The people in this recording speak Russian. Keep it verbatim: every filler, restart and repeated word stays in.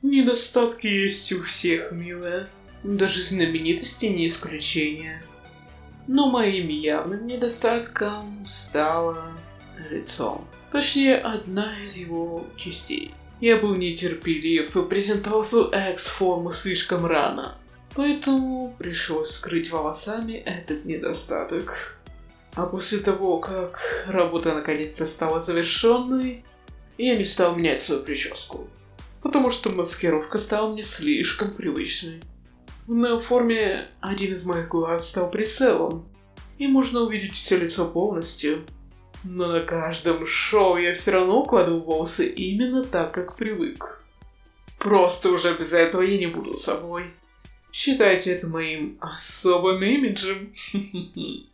Недостатки есть у всех, милая. Даже знаменитости не исключение. Но моим явным недостатком стало лицо. Точнее, одна из его частей. Я был нетерпелив и презентовал свою экс-форму слишком рано. Поэтому пришлось скрыть волосами этот недостаток. А после того, как работа наконец-то стала завершенной, я не стал менять свою прическу. Потому что маскировка стала мне слишком привычной. В неоформе один из моих глаз стал прицелом, и можно увидеть все лицо полностью. Но на каждом шоу я все равно укладывал волосы именно так, как привык. Просто уже без этого я не буду собой. Считайте это моим особым имиджем.